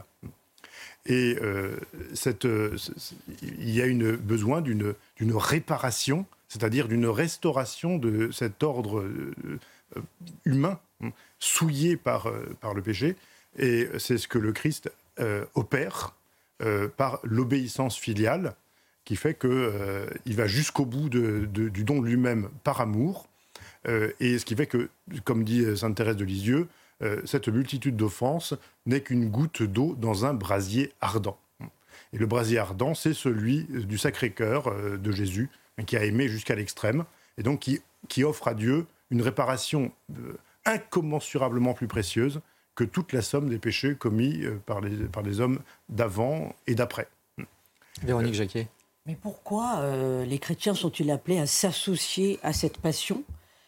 Et euh, cette, euh, il y a une, besoin d'une, d'une réparation, c'est-à-dire d'une restauration de cet ordre euh, humain souillés par, euh, par le péché. Et c'est ce que le Christ euh, opère euh, par l'obéissance filiale, qui fait qu'il euh, va jusqu'au bout de, de, du don de lui-même par amour. Euh, et ce qui fait que, comme dit sainte Thérèse de Lisieux, euh, cette multitude d'offenses n'est qu'une goutte d'eau dans un brasier ardent. Et le brasier ardent, c'est celui du Sacré-Cœur euh, de Jésus, qui a aimé jusqu'à l'extrême, et donc qui, qui offre à Dieu une réparation euh, incommensurablement plus précieuse que toute la somme des péchés commis euh, par, les, par les hommes d'avant et d'après. Véronique Jacquet. Mais pourquoi euh, les chrétiens sont-ils appelés à s'associer à cette passion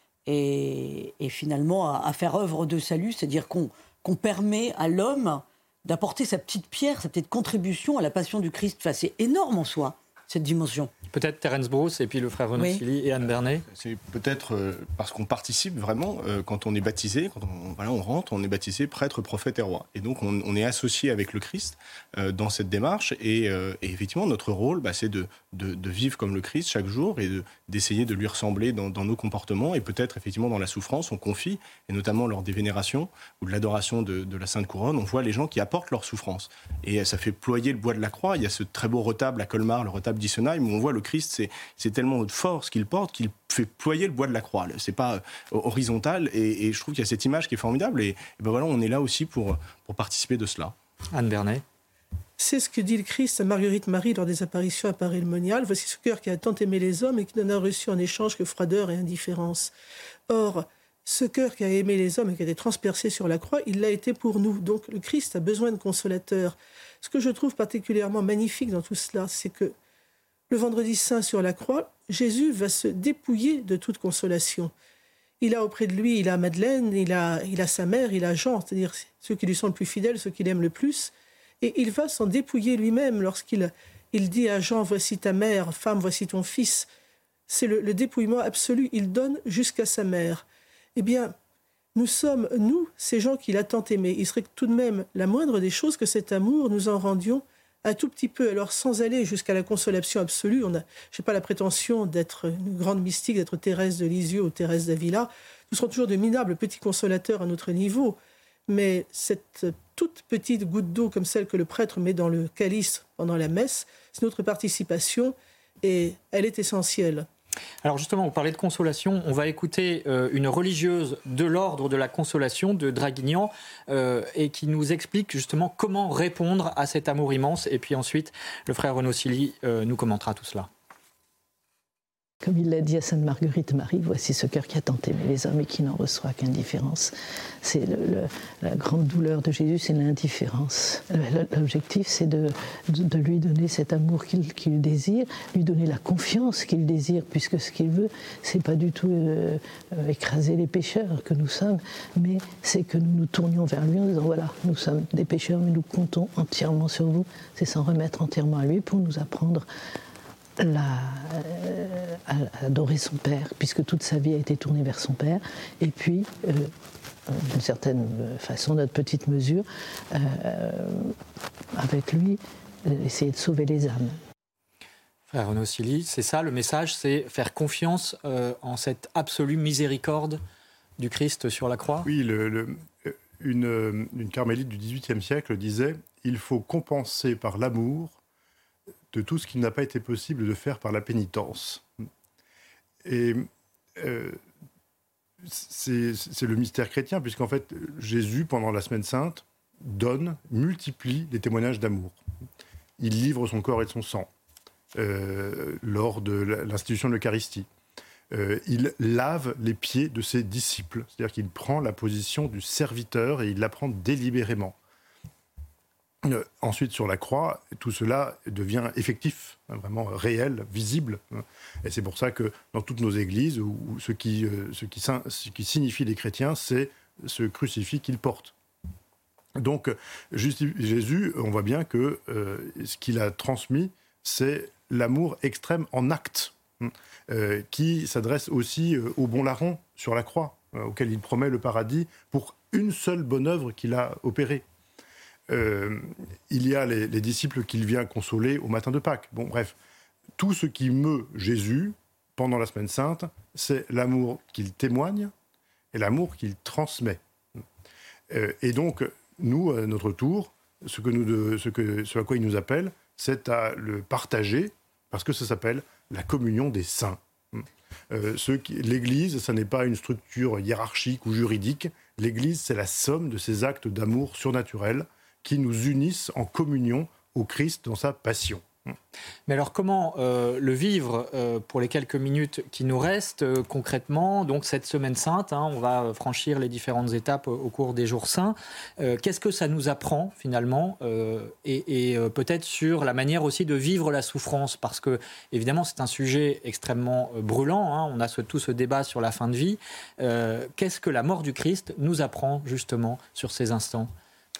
et, et finalement à, à faire œuvre de salut, c'est-à-dire qu'on, qu'on permet à l'homme d'apporter sa petite pierre, sa petite contribution à la passion du Christ. Enfin, c'est énorme en soi, cette dimension. Peut-être Terence Bruce et puis le frère Renaud Oui. Silly et Anne Bernet. C'est peut-être euh, parce qu'on participe vraiment, euh, quand on est baptisé, quand on, voilà, on rentre, on est baptisé prêtre, prophète et roi. Et donc on, on est associé avec le Christ euh, dans cette démarche. Et, euh, et effectivement, notre rôle, bah, c'est de, de, de vivre comme le Christ chaque jour et de, d'essayer de lui ressembler dans, dans nos comportements. Et peut-être effectivement dans la souffrance, on confie, et notamment lors des vénérations ou de l'adoration de, de la Sainte Couronne, on voit les gens qui apportent leur souffrance. Et ça fait ployer le bois de la croix. Il y a ce très beau retable à Colmar, le retable d'Issenheim, où on voit le Christ, c'est, c'est tellement de force qu'il porte qu'il fait ployer le bois de la croix. C'est pas euh, horizontal, et, et je trouve qu'il y a cette image qui est formidable, et, et ben voilà, on est là aussi pour, pour participer de cela. Anne Bernet. C'est ce que dit le Christ à Marguerite Marie lors des apparitions à Paris le Monial. Voici ce cœur qui a tant aimé les hommes et qui n'en a reçu en échange que froideur et indifférence. Or, ce cœur qui a aimé les hommes et qui a été transpercé sur la croix, il l'a été pour nous. Donc le Christ a besoin de consolateurs. Ce que je trouve particulièrement magnifique dans tout cela, c'est que le vendredi saint sur la croix, Jésus va se dépouiller de toute consolation. Il a auprès de lui, il a Madeleine, il a, il a sa mère, il a Jean, c'est-à-dire ceux qui lui sont le plus fidèles, ceux qu'il aime le plus. Et il va s'en dépouiller lui-même lorsqu'il il dit à Jean, voici ta mère, femme, voici ton fils. C'est le, le dépouillement absolu, il donne jusqu'à sa mère. Eh bien, nous sommes, nous, ces gens qu'il a tant aimés. Il serait tout de même la moindre des choses que cet amour, nous en rendions un tout petit peu, alors sans aller jusqu'à la consolation absolue. On a, je n'ai pas la prétention d'être une grande mystique, d'être Thérèse de Lisieux ou Thérèse d'Avila. Nous serons toujours de minables petits consolateurs à notre niveau. Mais cette toute petite goutte d'eau comme celle que le prêtre met dans le calice pendant la messe, c'est notre participation et elle est essentielle. Alors justement, vous parlez de consolation, on va écouter euh, une religieuse de l'ordre de la consolation de Draguignan euh, et qui nous explique justement comment répondre à cet amour immense. Et puis ensuite, le frère Renaud Silly euh, nous commentera tout cela. Comme il l'a dit à Sainte Marguerite Marie, voici ce cœur qui a tant aimé les hommes et qui n'en reçoit qu'indifférence. C'est le, le, la grande douleur de Jésus, c'est l'indifférence. L'objectif, c'est de, de, de lui donner cet amour qu'il, qu'il désire, lui donner la confiance qu'il désire, puisque ce qu'il veut, c'est pas du tout euh, écraser les pécheurs que nous sommes, mais c'est que nous nous tournions vers lui en disant, voilà, nous sommes des pécheurs, mais nous comptons entièrement sur vous. C'est s'en remettre entièrement à lui pour nous apprendre La, euh, à adorer son Père, puisque toute sa vie a été tournée vers son Père, et puis, euh, d'une certaine façon, notre petite mesure, euh, avec lui, euh, essayer de sauver les âmes. Frère Renaud Silly, c'est ça le message, c'est faire confiance euh, en cette absolue miséricorde du Christ sur la croix. Oui, le, le, une, une carmélite du dix-huitième siècle disait « Il faut compenser par l'amour de tout ce qu'il n'a pas été possible de faire par la pénitence. » Et euh, c'est, c'est le mystère chrétien, puisqu'en fait, Jésus, pendant la Semaine Sainte, donne, multiplie les témoignages d'amour. Il livre son corps et son sang euh, lors de l'institution de l'Eucharistie. Euh, il lave les pieds de ses disciples, c'est-à-dire qu'il prend la position du serviteur et il la prend délibérément. Euh, ensuite, sur la croix, tout cela devient effectif, hein, vraiment réel, visible. Hein. Et c'est pour ça que dans toutes nos églises, où, où ce, qui, euh, ce, qui, ce qui signifie les chrétiens, c'est ce crucifix qu'ils portent. Donc, Jésus, on voit bien que euh, ce qu'il a transmis, c'est l'amour extrême en acte, hein, euh, qui s'adresse aussi euh, au bon larron sur la croix, euh, auquel il promet le paradis pour une seule bonne œuvre qu'il a opérée. Euh, il y a les, les disciples qu'il vient consoler au matin de Pâques. Bon, bref, tout ce qui meut Jésus pendant la Semaine Sainte, c'est l'amour qu'il témoigne et l'amour qu'il transmet. Euh, et donc, nous, à notre tour, ce, que nous de, ce, que, ce à quoi il nous appelle, c'est à le partager, parce que ça s'appelle la communion des saints. Euh, ceux qui, L'Église, ça n'est pas une structure hiérarchique ou juridique. L'Église, c'est la somme de ces actes d'amour surnaturel qui nous unissent en communion au Christ dans sa passion. Mais alors comment euh, le vivre euh, pour les quelques minutes qui nous restent euh, concrètement, donc cette semaine sainte, hein, on va franchir les différentes étapes au, au cours des jours saints. Euh, qu'est-ce que ça nous apprend finalement euh, et, et euh, peut-être sur la manière aussi de vivre la souffrance, parce que évidemment c'est un sujet extrêmement euh, brûlant, hein, on a ce, tout ce débat sur la fin de vie. Euh, qu'est-ce que la mort du Christ nous apprend justement sur ces instants ?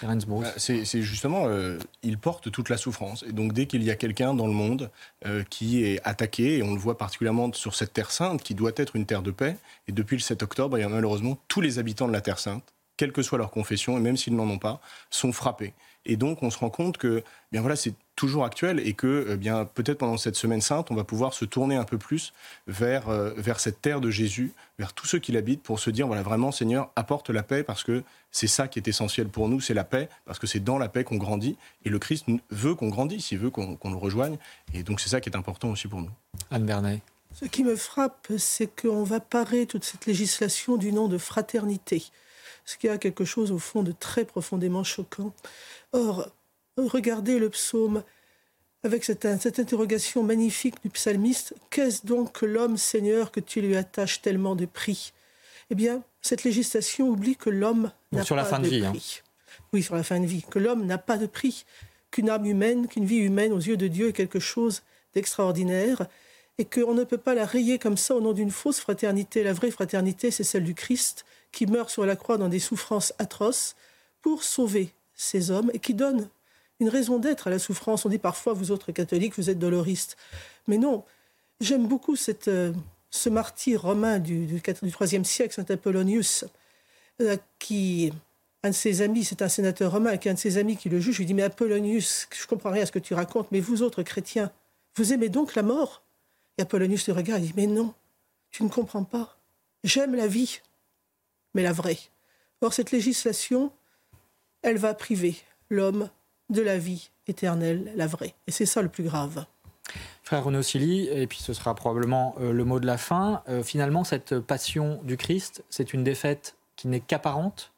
C'est, c'est justement, euh, il porte toute la souffrance. Et donc, dès qu'il y a quelqu'un dans le monde euh, qui est attaqué, et on le voit particulièrement sur cette Terre Sainte, qui doit être une terre de paix, et depuis le sept octobre, il y a malheureusement tous les habitants de la Terre Sainte, quelle que soit leur confession, et même s'ils n'en ont pas, sont frappés. Et donc, on se rend compte que, bien voilà, c'est toujours actuel, et que, eh bien, peut-être pendant cette semaine sainte, on va pouvoir se tourner un peu plus vers, euh, vers cette terre de Jésus, vers tous ceux qui l'habitent, pour se dire, voilà, vraiment, Seigneur, apporte la paix, parce que c'est ça qui est essentiel pour nous, c'est la paix, parce que c'est dans la paix qu'on grandit, et le Christ veut qu'on grandisse, il veut qu'on, qu'on le rejoigne, et donc c'est ça qui est important aussi pour nous. Anne Bernet. Ce qui me frappe, c'est qu'on va parer toute cette législation du nom de fraternité, ce qui a quelque chose, au fond, de très profondément choquant. Or, regardez le psaume avec cette, cette interrogation magnifique du psalmiste. « Qu'est-ce donc que l'homme, Seigneur, que tu lui attaches tellement de prix ?» Eh bien, cette législation oublie que l'homme n'a sur pas la fin de, de vie, prix. Hein. Oui, sur la fin de vie. Que l'homme n'a pas de prix, qu'une âme humaine, qu'une vie humaine aux yeux de Dieu est quelque chose d'extraordinaire et qu'on ne peut pas la rayer comme ça au nom d'une fausse fraternité. La vraie fraternité, c'est celle du Christ qui meurt sur la croix dans des souffrances atroces pour sauver ces hommes et qui donne une raison d'être à la souffrance. On dit parfois, vous autres catholiques, vous êtes doloristes. Mais non, j'aime beaucoup cette, euh, ce martyr romain du, du, du troisième siècle, saint Apollonius, euh, qui, un de ses amis, c'est un sénateur romain, qui un de ses amis qui le juge, lui dit « Mais Apollonius, je ne comprends rien à ce que tu racontes, mais vous autres chrétiens, vous aimez donc la mort ?» Et Apollonius le regarde et dit « Mais non, tu ne comprends pas. J'aime la vie, mais la vraie. » Or, cette législation, elle va priver l'homme de la vie éternelle, la vraie. Et c'est ça le plus grave. Frère Renaud Silly, et puis ce sera probablement euh, le mot de la fin. Euh, finalement, cette passion du Christ, c'est une défaite qui n'est qu'apparente.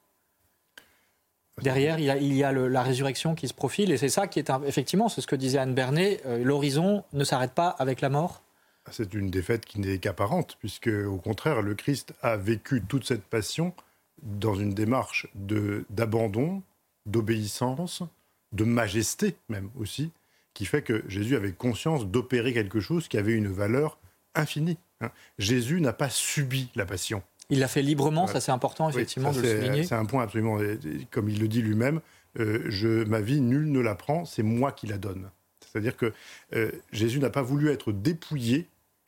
Derrière, il y a, il y a le, la résurrection qui se profile, et c'est ça qui est, un, effectivement, c'est ce que disait Anne Bernet, euh, l'horizon ne s'arrête pas avec la mort. C'est une défaite qui n'est qu'apparente, puisque, au contraire, le Christ a vécu toute cette passion dans une démarche de, d'abandon, d'obéissance, de majesté même aussi, qui fait que Jésus avait conscience d'opérer quelque chose qui avait une valeur infinie. Hein. Jésus n'a pas subi la passion. Il l'a fait librement, voilà. Ça c'est important effectivement oui, de le souligner. C'est un point absolument, comme il le dit lui-même, euh, je, ma vie, nul ne la prend, c'est moi qui la donne. C'est-à-dire que euh, Jésus n'a pas voulu être dépouillé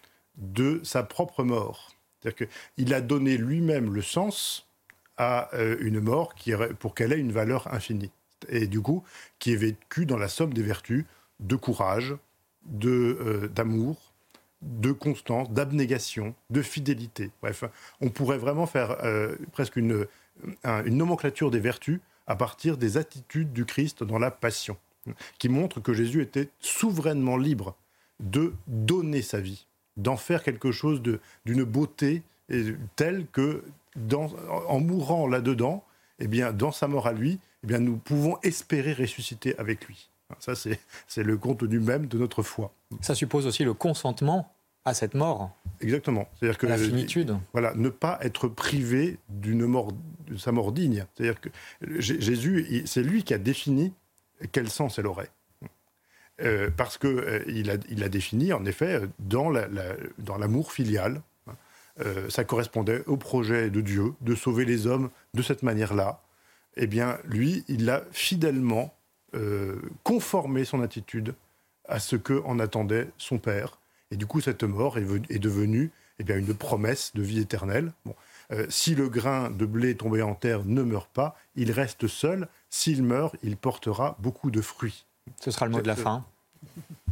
de sa propre mort. C'est-à-dire qu'il a donné lui-même le sens à euh, une mort qui, pour qu'elle ait une valeur infinie. Et du coup, qui est vécue dans la somme des vertus de courage, de, euh, d'amour, de constance, d'abnégation, de fidélité. Bref, on pourrait vraiment faire euh, presque une, un, une nomenclature des vertus à partir des attitudes du Christ dans la passion, qui montre que Jésus était souverainement libre de donner sa vie, d'en faire quelque chose de, d'une beauté telle que, dans, en mourant là-dedans, eh bien, dans sa mort à lui, eh bien, nous pouvons espérer ressusciter avec lui. Ça, c'est, c'est le contenu même de notre foi. Ça suppose aussi le consentement à cette mort. Exactement. C'est-à-dire que la finitude. Voilà, ne pas être privé d'une mort, de sa mort digne. C'est-à-dire que Jésus, c'est lui qui a défini quel sens elle aurait. Euh, parce qu'il euh, a, il a défini, en effet, dans, la, la, dans l'amour filial, euh, ça correspondait au projet de Dieu de sauver les hommes de cette manière-là. Eh bien, lui, il a fidèlement euh, conformé son attitude à ce qu'en attendait son Père. Et du coup, cette mort est, est devenue eh bien, une promesse de vie éternelle. Bon. Euh, si le grain de blé tombé en terre ne meurt pas, il reste seul. S'il meurt, il portera beaucoup de fruits. Ce sera le mot de la fin.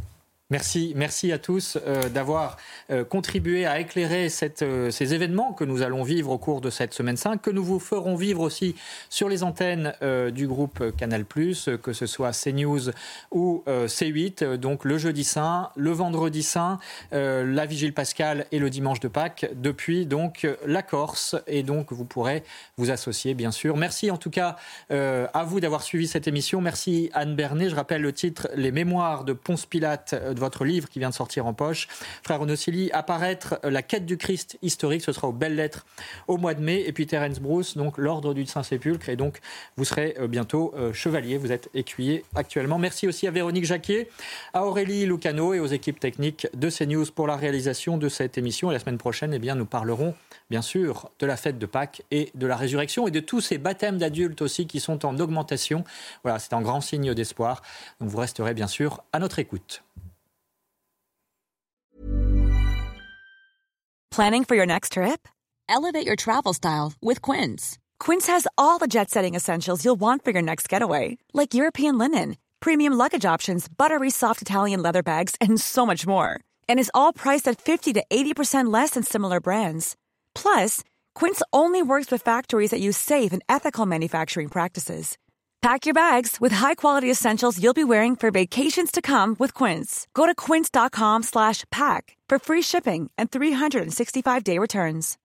Merci, merci à tous euh, d'avoir euh, contribué à éclairer cette, euh, ces événements que nous allons vivre au cours de cette semaine cinq, que nous vous ferons vivre aussi sur les antennes euh, du groupe Canal+, euh, que ce soit CNews ou euh, C huit, euh, donc le jeudi saint, le vendredi saint, euh, la vigile pascale et le dimanche de Pâques, depuis donc la Corse, et donc vous pourrez vous associer bien sûr. Merci en tout cas euh, à vous d'avoir suivi cette émission. Merci Anne Bernet. Je rappelle le titre, Les Mémoires de Ponce Pilate, de votre livre qui vient de sortir en poche. Frère Onosili, apparaître La quête du Christ historique, ce sera aux Belles Lettres au mois de mai. Et puis Terence Bruce, donc l'ordre du Saint-Sépulcre. Et donc vous serez bientôt euh, chevalier, vous êtes écuyer actuellement. Merci aussi à Véronique Jacquier, à Aurélie Lucano et aux équipes techniques de CNews pour la réalisation de cette émission. Et la semaine prochaine, eh bien, nous parlerons bien sûr de la fête de Pâques et de la résurrection et de tous ces baptêmes d'adultes aussi qui sont en augmentation. Voilà, c'est un grand signe d'espoir. Donc vous resterez bien sûr à notre écoute. Planning for your next trip? Elevate your travel style with Quince. Quince has all the jet-setting essentials you'll want for your next getaway, like European linen, premium luggage options, buttery soft Italian leather bags, and so much more. And is all priced at fifty to eighty percent less than similar brands. Plus, Quince only works with factories that use safe and ethical manufacturing practices. Pack your bags with high-quality essentials you'll be wearing for vacations to come with Quince. Go to quince.com slash pack for free shipping and three sixty-five day returns.